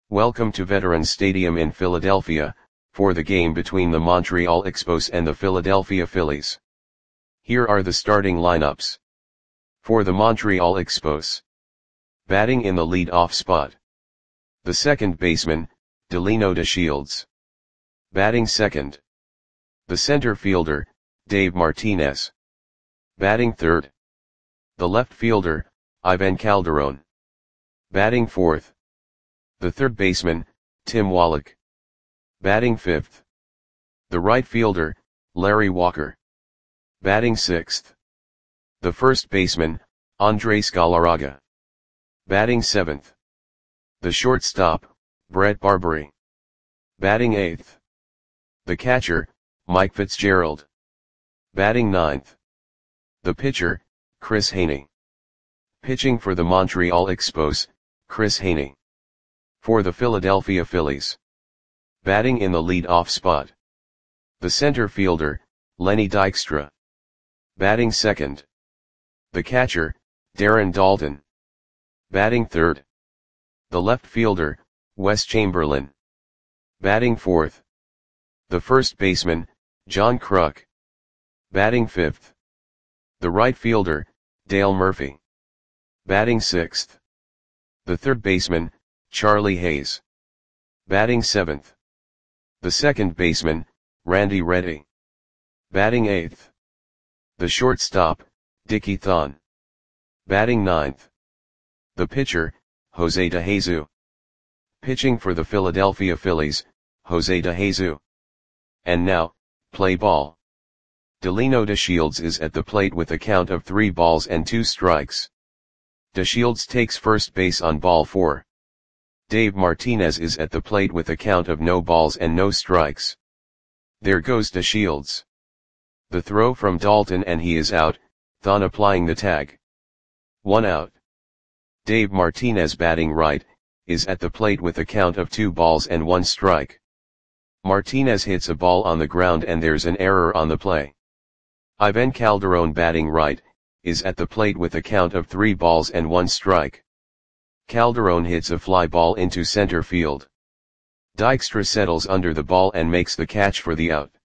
Welcome to Veterans Stadium in Philadelphia, for the game between the Montreal Expos and the Philadelphia Phillies. Here are the starting lineups. For the Montreal Expos. Batting in the lead-off spot. The second baseman, Delino DeShields. Batting second. The center fielder, Dave Martinez. Batting third. The left fielder, Ivan Calderon. Batting fourth. The third baseman, Tim Wallach. Batting fifth. The right fielder, Larry Walker. Batting sixth. The first baseman, Andres Galarraga. Batting seventh. The shortstop, Brett Barbary. Batting eighth. The catcher, Mike Fitzgerald. Batting ninth. The pitcher, Chris Haney. Pitching for the Montreal Expos, Chris Haney. For the Philadelphia Phillies. Batting in the lead-off spot. The center fielder, Lenny Dykstra. Batting second. The catcher, Darren Daulton. Batting third. The left fielder, Wes Chamberlain. Batting fourth. The first baseman, John Kruk. Batting fifth. The right fielder, Dale Murphy. Batting sixth. The third baseman, Charlie Hayes. Batting seventh. The second baseman, Randy Reddy. Batting eighth. The shortstop, Dickie Thon. Batting ninth. The pitcher, Jose DeJesus. Pitching for the Philadelphia Phillies, Jose DeJesus. And now, play ball. Delino DeShields is at the plate with a count of 3 balls and 2 strikes. DeShields takes first base on ball 4. Dave Martinez is at the plate with a count of no balls and no strikes. There goes DeShields. The throw from Daulton and he is out, Thon applying the tag. 1 out. Dave Martinez batting right, is at the plate with a count of 2 balls and 1 strike. Martinez hits a ball on the ground and there's an error on the play. Ivan Calderon batting right, is at the plate with a count of 3 balls and 1 strike. Calderon hits a fly ball into center field. Dykstra settles under the ball and makes the catch for the out.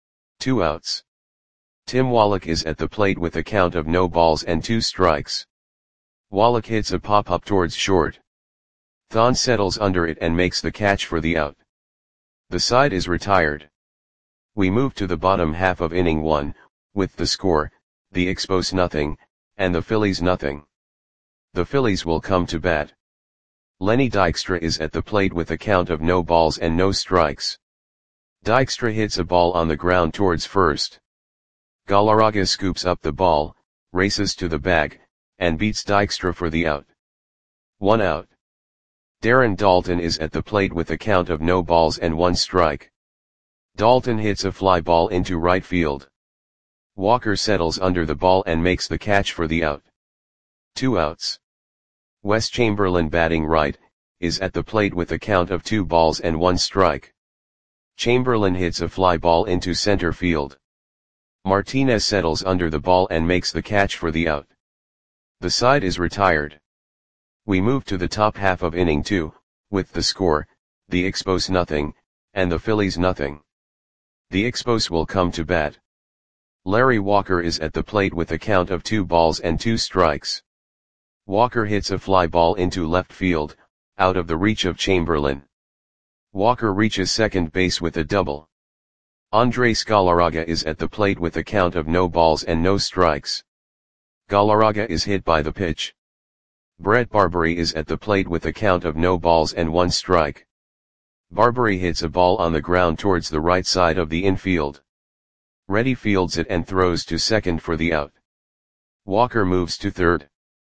2 outs. Tim Wallach is at the plate with a count of no balls and 2 strikes. Wallach hits a pop-up towards short. Thon settles under it and makes the catch for the out. The side is retired. We move to the bottom half of inning 1, with the score, the Expos nothing, and the Phillies nothing. The Phillies will come to bat. Lenny Dykstra is at the plate with a count of no balls and no strikes. Dykstra hits a ball on the ground towards first. Galarraga scoops up the ball, races to the bag, and beats Dykstra for the out. 1 out. Darren Daulton is at the plate with a count of no balls and 1 strike. Daulton hits a fly ball into right field. Walker settles under the ball and makes the catch for the out. 2 outs. Wes Chamberlain batting right, is at the plate with a count of 2 balls and 1 strike. Chamberlain hits a fly ball into center field. Martinez settles under the ball and makes the catch for the out. The side is retired. We move to the top half of inning 2, with the score, the Expos nothing, and the Phillies nothing. The Expos will come to bat. Larry Walker is at the plate with a count of 2 balls and 2 strikes. Walker hits a fly ball into left field, out of the reach of Chamberlain. Walker reaches second base with a double. Andres Galarraga is at the plate with a count of no balls and no strikes. Galarraga is hit by the pitch. Brett Barbary is at the plate with a count of no balls and 1 strike. Barbary hits a ball on the ground towards the right side of the infield. Reddy fields it and throws to second for the out. Walker moves to third.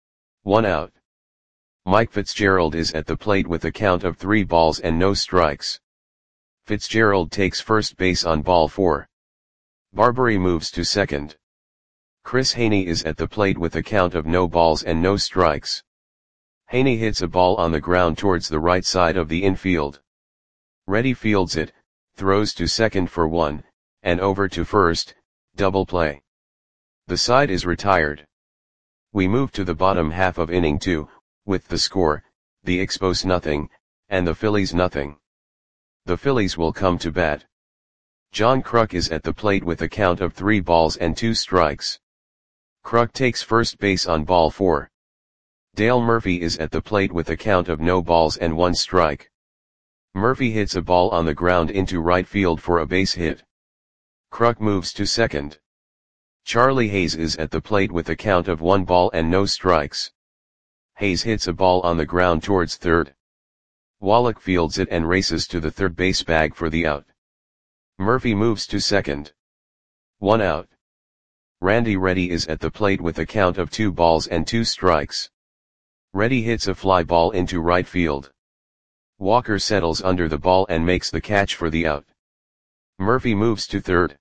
1 out. Mike Fitzgerald is at the plate with a count of 3 balls and no strikes. Fitzgerald takes first base on ball 4. Barbary moves to second. Chris Haney is at the plate with a count of no balls and no strikes. Haney hits a ball on the ground towards the right side of the infield. Reddy fields it, throws to second for 1, and over to first, double play. The side is retired. We move to the bottom half of inning 2, with the score, the Expos nothing, and the Phillies nothing. The Phillies will come to bat. John Kruk is at the plate with a count of 3 balls and 2 strikes. Kruk takes first base on ball 4. Dale Murphy is at the plate with a count of no balls and 1 strike. Murphy hits a ball on the ground into right field for a base hit. Kruk moves to second. Charlie Hayes is at the plate with a count of 1 ball and no strikes. Hayes hits a ball on the ground towards third. Wallach fields it and races to the third base bag for the out. Murphy moves to second. 1 out. Randy Reddy is at the plate with a count of 2 balls and 2 strikes. Reddy hits a fly ball into right field. Walker settles under the ball and makes the catch for the out. Murphy moves to third.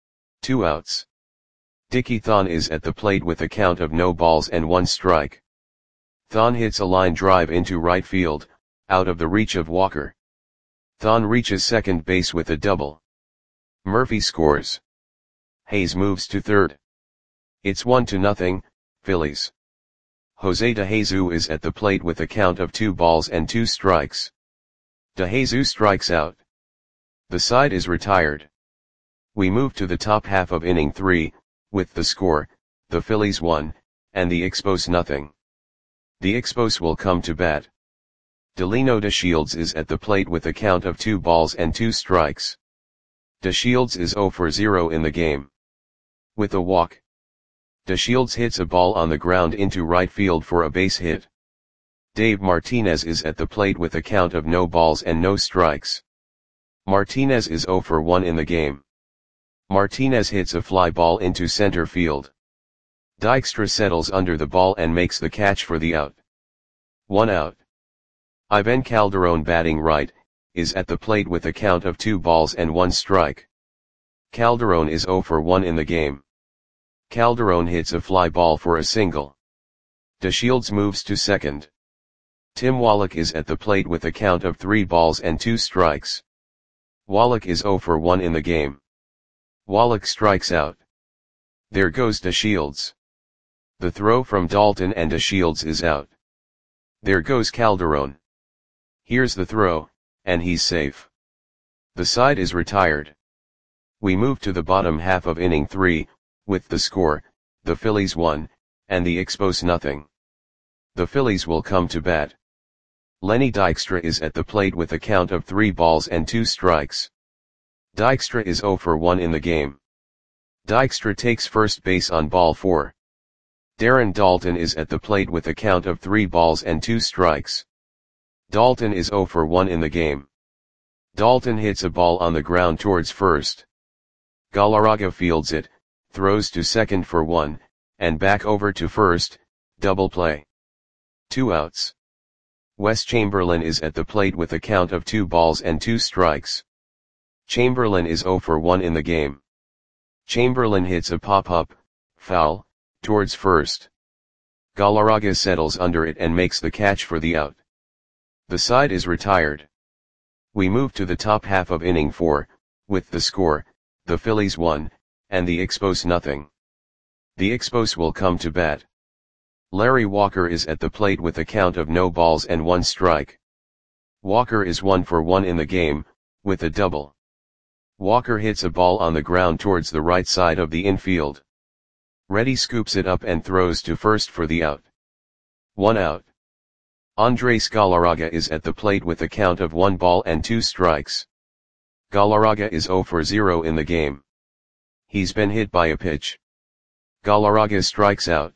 2 outs. Dickie Thon is at the plate with a count of no balls and 1 strike. Thon hits a line drive into right field, out of the reach of Walker. Thon reaches second base with a double. Murphy scores. Hayes moves to third. It's 1-0, Phillies. Jose DeJesus is at the plate with a count of 2 balls and 2 strikes. DeJesus strikes out. The side is retired. We move to the top half of inning 3, with the score, the Phillies 1, and the Expos nothing. The Expos will come to bat. Delino DeShields is at the plate with a count of 2 balls and 2 strikes. DeShields is 0 for 0 in the game. With a walk. DeShields hits a ball on the ground into right field for a base hit. Dave Martinez is at the plate with a count of no balls and no strikes. Martinez is 0 for 1 in the game. Martinez hits a fly ball into center field. Dykstra settles under the ball and makes the catch for the out. 1 out. Ivan Calderon, batting right, is at the plate with a count of 2 balls and 1 strike. Calderon is 0 for 1 in the game. Calderon hits a fly ball for a single. DeShields moves to second. Tim Wallach is at the plate with a count of 3 balls and 2 strikes. Wallach is 0 for 1 in the game. Wallach strikes out. There goes DeShields. The throw from Dalton and DeShields is out. There goes Calderon. Here's the throw, and he's safe. The side is retired. We move to the bottom half of inning 3, with the score, the Phillies 1, and the Expos nothing. The Phillies will come to bat. Lenny Dykstra is at the plate with a count of 3 balls and 2 strikes. Dykstra is 0 for 1 in the game. Dykstra takes first base on ball 4. Darren Daulton is at the plate with a count of 3 balls and 2 strikes. Daulton is 0 for 1 in the game. Daulton hits a ball on the ground towards first. Galarraga fields it, throws to second for 1, and back over to first, double play. 2 outs. Wes Chamberlain is at the plate with a count of 2 balls and 2 strikes. Chamberlain is 0 for 1 in the game. Chamberlain hits a pop-up, foul, towards first. Galarraga settles under it and makes the catch for the out. The side is retired. We move to the top half of inning 4, with the score, the Phillies 1, and the Expos nothing. The Expos will come to bat. Larry Walker is at the plate with a count of no balls and 1 strike. Walker is 1 for 1 in the game, with a double. Walker hits a ball on the ground towards the right side of the infield. Reddy scoops it up and throws to first for the out. 1 out. Andres Galarraga is at the plate with a count of 1 ball and 2 strikes. Galarraga is 0 for 0 in the game. He's been hit by a pitch. Galarraga strikes out.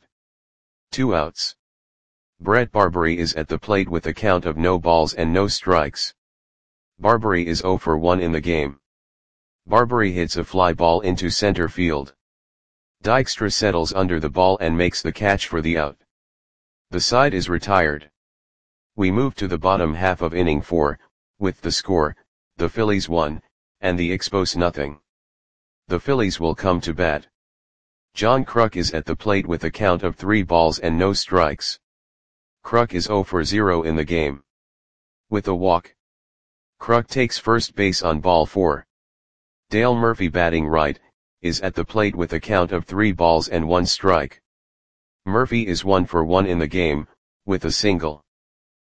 2 outs. Brett Barbary is at the plate with a count of no balls and no strikes. Barbary is 0 for 1 in the game. Barbary hits a fly ball into center field. Dykstra settles under the ball and makes the catch for the out. The side is retired. We move to the bottom half of inning 4, with the score, the Phillies 1, and the Expos nothing. The Phillies will come to bat. John Kruk is at the plate with a count of 3 balls and no strikes. Kruk is 0 for 0 in the game. With a walk. Kruk takes first base on ball 4. Dale Murphy, batting right, is at the plate with a count of 3 balls and 1 strike. Murphy is 1 for 1 in the game, with a single.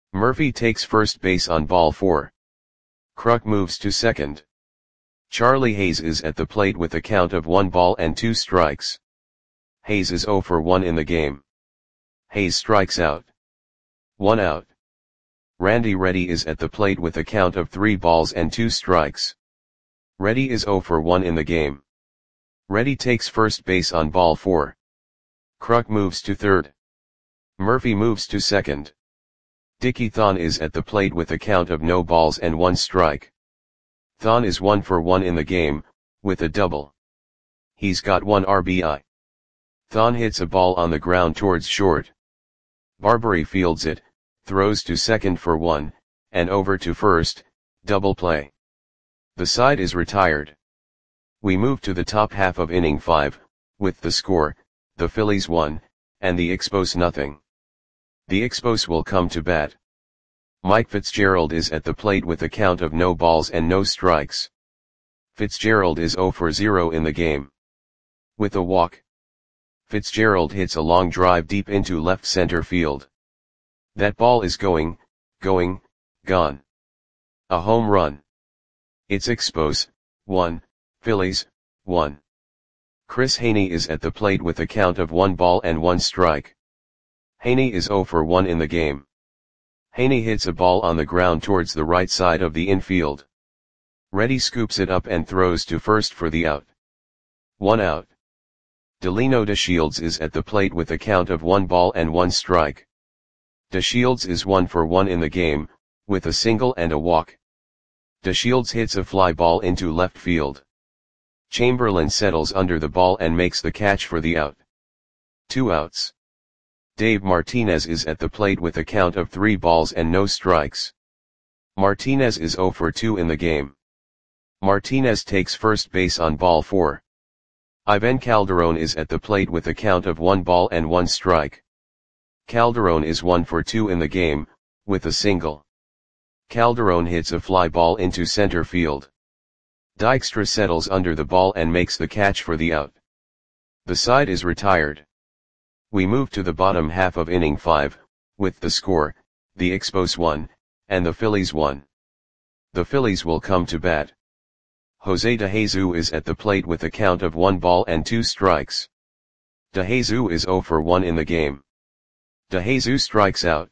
Murphy takes first base on ball 4. Kruk moves to second. Charlie Hayes is at the plate with a count of 1 ball and 2 strikes. Hayes is 0 for 1 in the game. Hayes strikes out. 1 out. Randy Reddy is at the plate with a count of 3 balls and 2 strikes. Reddy is 0 for 1 in the game. Reddy takes first base on ball 4. Kruk moves to third. Murphy moves to second. Dickie Thon is at the plate with a count of no balls and 1 strike. Thon is 1 for 1 in the game, with a double. He's got 1 RBI. Thon hits a ball on the ground towards short. Barbary fields it, throws to second for 1, and over to first, double play. The side is retired. We move to the top half of inning 5, with the score, the Phillies 1, and the Expos nothing. The Expos will come to bat. Mike Fitzgerald is at the plate with a count of no balls and no strikes. Fitzgerald is 0 for 0 in the game. With a walk, Fitzgerald hits a long drive deep into left center field. That ball is gone. A home run. It's Expos, 1, Phillies, 1. Chris Haney is at the plate with a count of 1 ball and 1 strike. Haney is 0 for 1 in the game. Haney hits a ball on the ground towards the right side of the infield. Reddy scoops it up and throws to first for the out. 1 out. Delino DeShields is at the plate with a count of 1 ball and 1 strike. DeShields is 1 for 1 in the game, with a single and a walk. DeShields hits a fly ball into left field. Chamberlain settles under the ball and makes the catch for the out. 2 outs. Dave Martinez is at the plate with a count of 3 balls and no strikes. Martinez is 0 for 2 in the game. Martinez takes first base on ball 4. Ivan Calderon is at the plate with a count of 1 ball and 1 strike. Calderon is 1 for 2 in the game, with a single. Calderon hits a fly ball into center field. Dykstra settles under the ball and makes the catch for the out. The side is retired. We move to the bottom half of inning 5, with the score, the Expos 1, and the Phillies 1. The Phillies will come to bat. Jose DeJesus is at the plate with a count of 1 ball and 2 strikes. DeJesus is 0 for 1 in the game. DeJesus strikes out.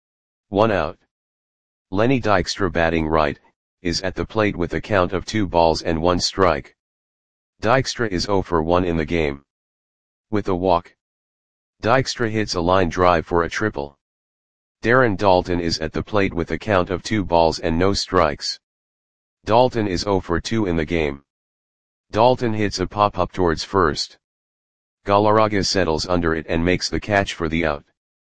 1 out. Lenny Dykstra, batting right, is at the plate with a count of 2 balls and 1 strike. Dykstra is 0 for 1 in the game. With a walk, Dykstra hits a line drive for a triple. Darren Daulton is at the plate with a count of 2 balls and no strikes. Daulton is 0 for 2 in the game. Daulton hits a pop-up towards first. Galarraga settles under it and makes the catch for the out.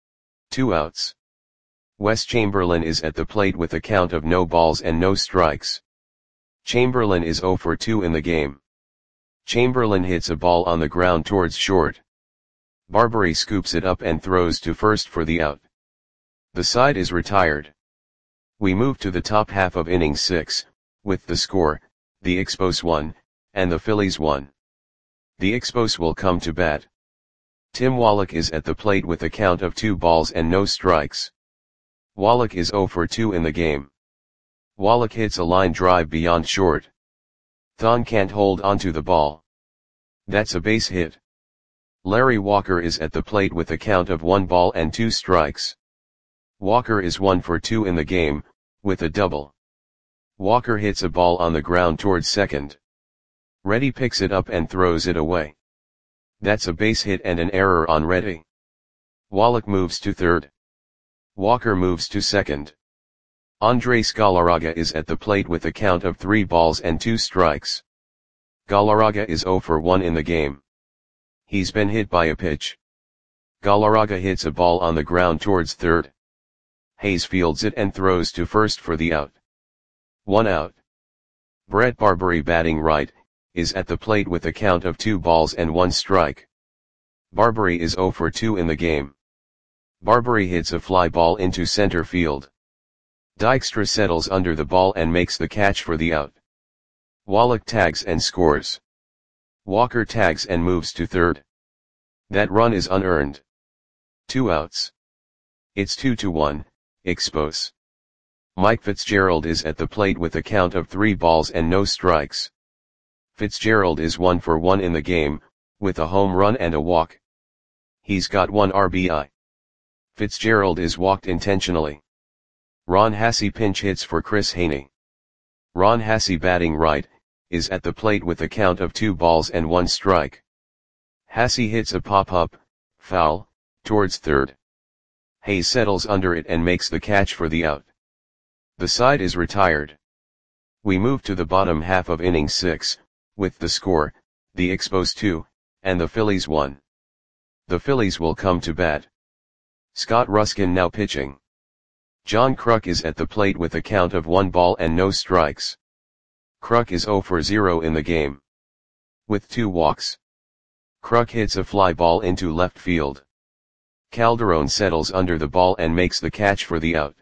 2 outs. Wes Chamberlain is at the plate with a count of no balls and no strikes. Chamberlain is 0 for 2 in the game. Chamberlain hits a ball on the ground towards short. Barbary scoops it up and throws to first for the out. The side is retired. We move to the top half of inning 6, with the score, the Expos 1, and the Phillies 1. The Expos will come to bat. Tim Wallach is at the plate with a count of 2 balls and no strikes. Wallach is 0 for 2 in the game. Wallach hits a line drive beyond short. Thon can't hold onto the ball. That's a base hit. Larry Walker is at the plate with a count of 1 ball and 2 strikes. Walker is 1 for 2 in the game, with a double. Walker hits a ball on the ground towards second. Reddy picks it up and throws it away. That's a base hit and an error on Reddy. Wallach moves to third. Walker moves to second. Andres Galarraga is at the plate with a count of 3 balls and 2 strikes. Galarraga is 0 for 1 in the game. He's been hit by a pitch. Galarraga hits a ball on the ground towards third. Hayes fields it and throws to first for the out. 1 out. Brett Barbary, batting right, is at the plate with a count of 2 balls and 1 strike. Barbary is 0 for 2 in the game. Barbary hits a fly ball into center field. Dykstra settles under the ball and makes the catch for the out. Wallach tags and scores. Walker tags and moves to third. That run is unearned. 2 outs. It's 2-1, Expos. Mike Fitzgerald is at the plate with a count of 3 balls and no strikes. Fitzgerald is 1 for 1 in the game, with a home run and a walk. He's got 1 RBI. Fitzgerald is walked intentionally. Ron Hassey pinch hits for Chris Haney. Ron Hassey, batting right, is at the plate with a count of 2 balls and 1 strike. Hassey hits a pop-up, foul, towards third. Hayes settles under it and makes the catch for the out. The side is retired. We move to the bottom half of inning 6, with the score, the Expos 2, and the Phillies 1. The Phillies will come to bat. Scott Ruskin now pitching. John Kruk is at the plate with a count of 1 ball and no strikes. Kruk is 0 for 0 in the game. With 2 walks. Kruk hits a fly ball into left field. Calderon settles under the ball and makes the catch for the out.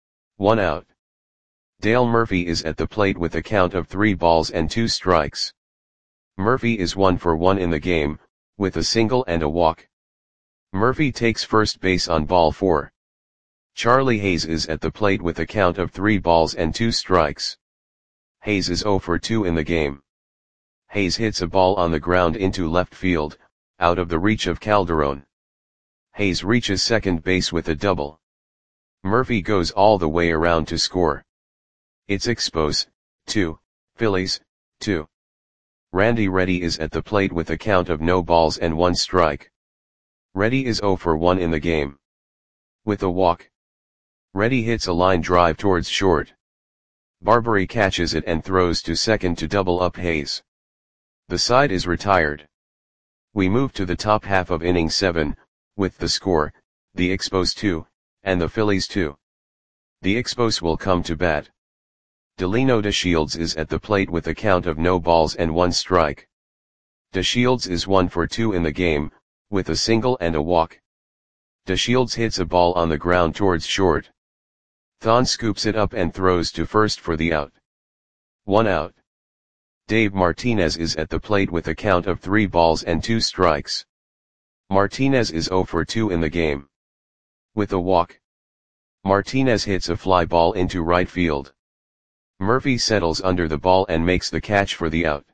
1 out. Dale Murphy is at the plate with a count of 3 balls and 2 strikes. Murphy is 1 for 1 in the game, with a single and a walk. Murphy takes first base on ball 4. Charlie Hayes is at the plate with a count of 3 balls and 2 strikes. Hayes is 0 for 2 in the game. Hayes hits a ball on the ground into left field, out of the reach of Calderon. Hayes reaches second base with a double. Murphy goes all the way around to score. It's Expos, 2, Phillies, 2. Randy Reddy is at the plate with a count of no balls and 1 strike. Reddy is 0 for 1 in the game. With a walk. Reddy hits a line drive towards short. Barbary catches it and throws to second to double up Hayes. The side is retired. We move to the top half of inning 7, with the score, the Expos 2, and the Phillies 2. The Expos will come to bat. Delino DeShields is at the plate with a count of no balls and 1 strike. DeShields is 1 for 2 in the game, with a single and a walk. DeShields hits a ball on the ground towards short. Thon scoops it up and throws to first for the out. 1 out. Dave Martinez is at the plate with a count of 3 balls and 2 strikes. Martinez is 0 for 2 in the game. With a walk. Martinez hits a fly ball into right field. Murphy settles under the ball and makes the catch for the out.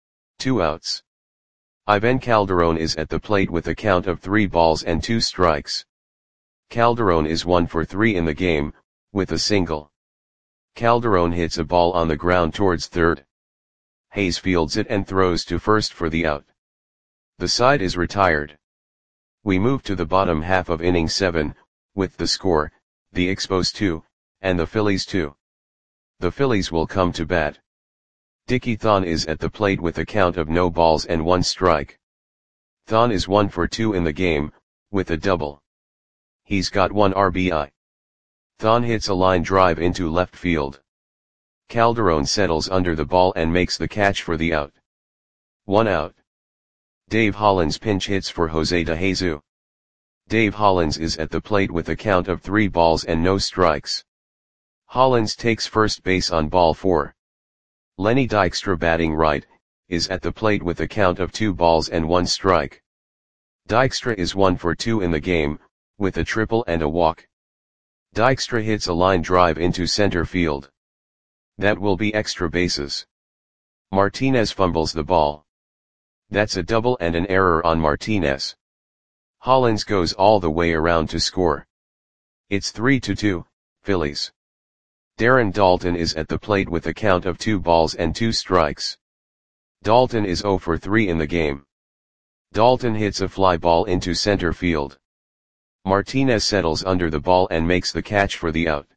2 outs. Ivan Calderon is at the plate with a count of 3 balls and 2 strikes. Calderon is 1 for 3 in the game, with a single. Calderon hits a ball on the ground towards third. Hayes fields it and throws to first for the out. The side is retired. We move to the bottom half of inning 7, with the score, the Expos 2, and the Phillies 2. The Phillies will come to bat. Dickie Thon is at the plate with a count of no balls and 1 strike. Thon is 1 for 2 in the game, with a double. He's got 1 RBI. Thon hits a line drive into left field. Calderon settles under the ball and makes the catch for the out. 1 out. Dave Hollins pinch hits for Jose De Jesus. Dave Hollins is at the plate with a count of 3 balls and no strikes. Hollins takes first base on ball 4. Lenny Dykstra, batting right, is at the plate with a count of 2 balls and 1 strike. Dykstra is 1 for 2 in the game, with a triple and a walk. Dykstra hits a line drive into center field. That will be extra bases. Martinez fumbles the ball. That's a double and an error on Martinez. Hollins goes all the way around to score. It's 3-2, Phillies. Darren Daulton is at the plate with a count of 2 balls and 2 strikes. Daulton is 0 for 3 in the game. Daulton hits a fly ball into center field. Martinez settles under the ball and makes the catch for the out.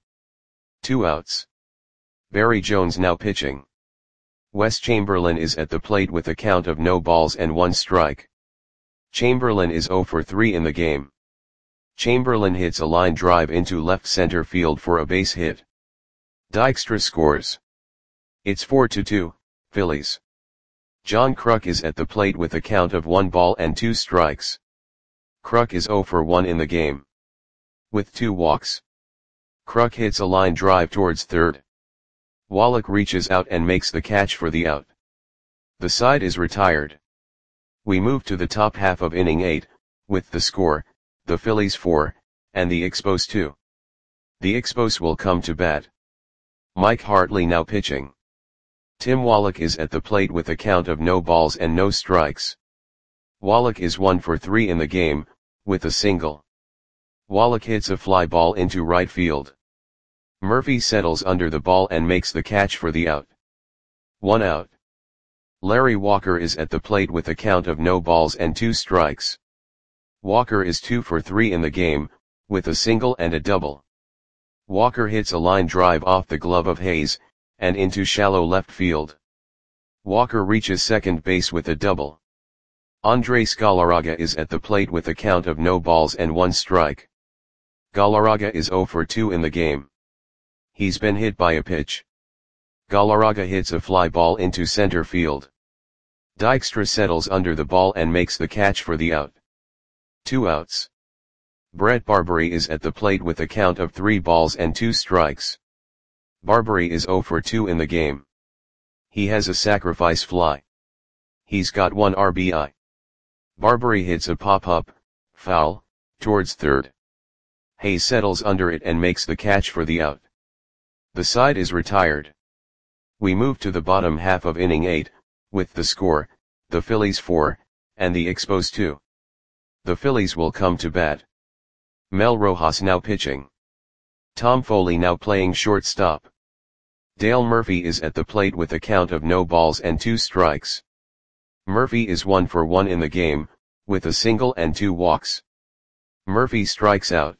2 outs. Barry Jones now pitching. Wes Chamberlain is at the plate with a count of no balls and 1 strike. Chamberlain is 0 for 3 in the game. Chamberlain hits a line drive into left center field for a base hit. Dykstra scores. It's 4-2, Phillies. John Kruk is at the plate with a count of 1 ball and 2 strikes. Kruk is 0 for 1 in the game. With 2 walks. Kruk hits a line drive towards third. Wallach reaches out and makes the catch for the out. The side is retired. We move to the top half of inning 8, with the score, the Phillies 4, and the Expos 2. The Expos will come to bat. Mike Hartley now pitching. Tim Wallach is at the plate with a count of no balls and no strikes. Wallach is 1 for 3 in the game, with a single. Wallach hits a fly ball into right field. Murphy settles under the ball and makes the catch for the out. 1 out. Larry Walker is at the plate with a count of no balls and 2 strikes. Walker is 2 for 3 in the game, with a single and a double. Walker hits a line drive off the glove of Hayes, and into shallow left field. Walker reaches second base with a double. Andres Galarraga is at the plate with a count of no balls and 1 strike. Galarraga is 0 for 2 in the game. He's been hit by a pitch. Galarraga hits a fly ball into center field. Dykstra settles under the ball and makes the catch for the out. 2 outs. Brett Barbary is at the plate with a count of 3 balls and 2 strikes. Barbary is 0 for 2 in the game. He has a sacrifice fly. He's got 1 RBI. Barbary hits a pop-up, foul, towards third. Hayes settles under it and makes the catch for the out. The side is retired. We move to the bottom half of inning 8, with the score, the Phillies 4, and the Expos 2. The Phillies will come to bat. Mel Rojas now pitching. Tom Foley now playing shortstop. Dale Murphy is at the plate with a count of no balls and 2 strikes. Murphy is 1 for 1 in the game, with a single and 2 walks. Murphy strikes out.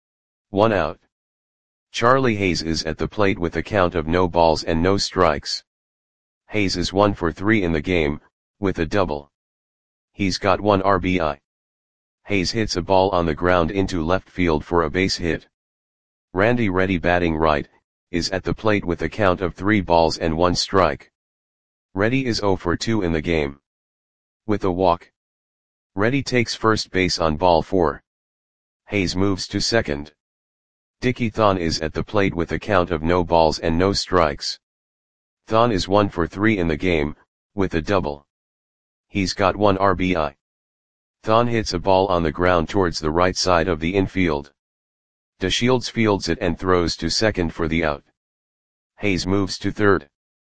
1 out. Charlie Hayes is at the plate with a count of no balls and no strikes. Hayes is 1 for 3 in the game, with a double. He's got 1 RBI. Hayes hits a ball on the ground into left field for a base hit. Randy Reddy batting right, is at the plate with a count of 3 balls and 1 strike. Reddy is 0 for 2 in the game. With a walk. Reddy takes first base on ball 4. Hayes moves to second. Dickie Thon is at the plate with a count of no balls and no strikes. Thon is 1 for 3 in the game, with a double. He's got 1 RBI. Thon hits a ball on the ground towards the right side of the infield. DeShields fields it and throws to second for the out. Hayes moves to third.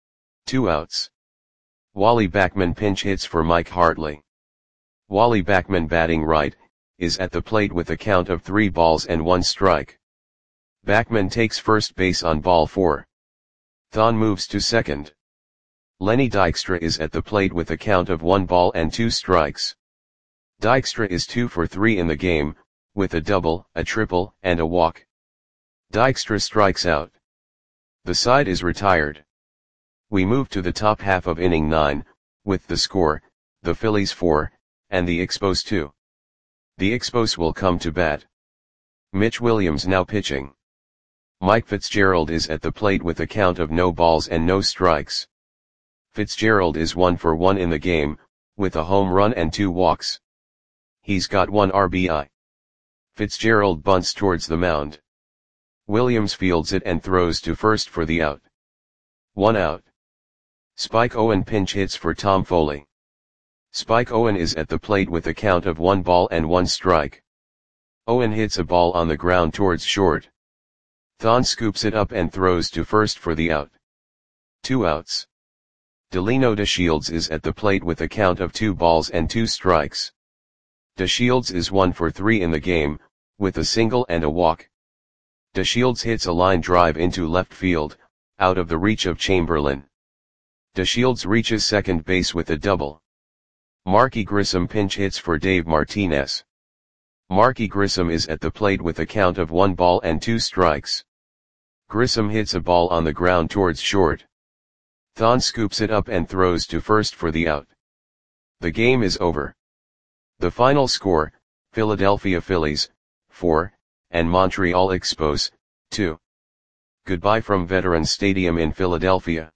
2 outs. Wally Backman pinch hits for Mike Hartley. Wally Backman batting right, is at the plate with a count of 3 balls and 1 strike. Backman takes first base on ball 4. Thon moves to second. Lenny Dykstra is at the plate with a count of 1 ball and 2 strikes. Dykstra is 2 for 3 in the game, with a double, a triple, and a walk. Dykstra strikes out. The side is retired. We move to the top half of inning 9, with the score, the Phillies 4, and the Expos 2. The Expos will come to bat. Mitch Williams now pitching. Mike Fitzgerald is at the plate with a count of no balls and no strikes. Fitzgerald is 1 for 1 in the game, with a home run and 2 walks. He's got 1 RBI. Fitzgerald bunts towards the mound. Williams fields it and throws to first for the out. 1 out. Spike Owen pinch hits for Tom Foley. Spike Owen is at the plate with a count of 1 ball and 1 strike. Owen hits a ball on the ground towards short. Thon scoops it up and throws to first for the out. 2 outs. Delino DeShields is at the plate with a count of 2 balls and 2 strikes. DeShields is 1 for 3 in the game, with a single and a walk. DeShields hits a line drive into left field, out of the reach of Chamberlain. DeShields reaches second base with a double. Marky Grissom pinch hits for Dave Martinez. Marky Grissom is at the plate with a count of 1 ball and 2 strikes. Grissom hits a ball on the ground towards short. Thon scoops it up and throws to first for the out. The game is over. The final score, Philadelphia Phillies, 4, and Montreal Expos, 2. Goodbye from Veterans Stadium in Philadelphia.